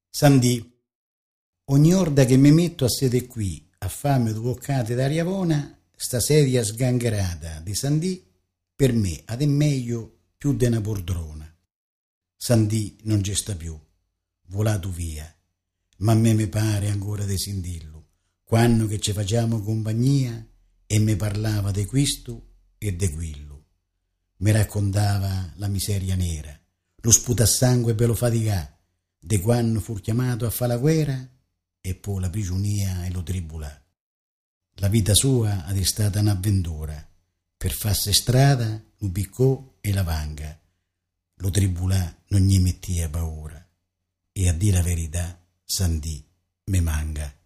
Sandì, ogni orda che mi metto a sede qui, a farmi due boccate d'aria buona, sta sedia sgangherata di Sandì, per me ad è meglio più di una poltrona. Sandì non ci sta più, volato via, ma a me mi pare ancora di sentirlo, quando che ci facciamo compagnia e mi parlava di questo e di quello. Mi raccontava la miseria nera, lo sputassangue per lo faticà, de quando fu chiamato a fare la guerra e poi la prigionia e lo tribulà. La vita sua è stata un'avventura, per farsi strada lo piccò e la vanga, lo tribulà non gli mettia paura, e a dire la verità, Sandì me manca.